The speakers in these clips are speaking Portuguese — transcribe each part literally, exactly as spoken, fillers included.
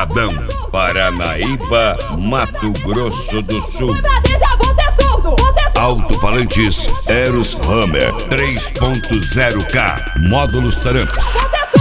Chapadão, Paranaíba, Mato Grosso do Sul. Alto-falantes Eros Hammer três ponto zero K, módulos Taramps.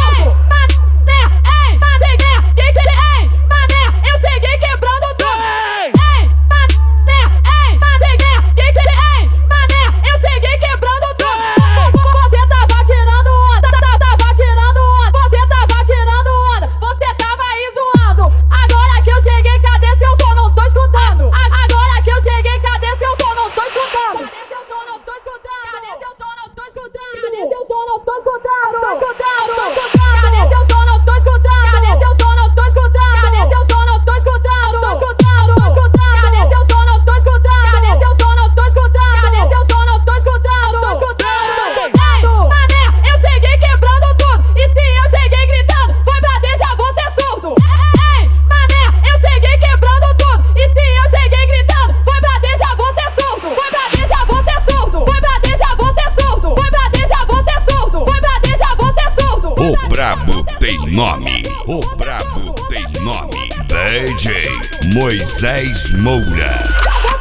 O brabo tem nome, o brabo tem nome. D J Moisés Moura.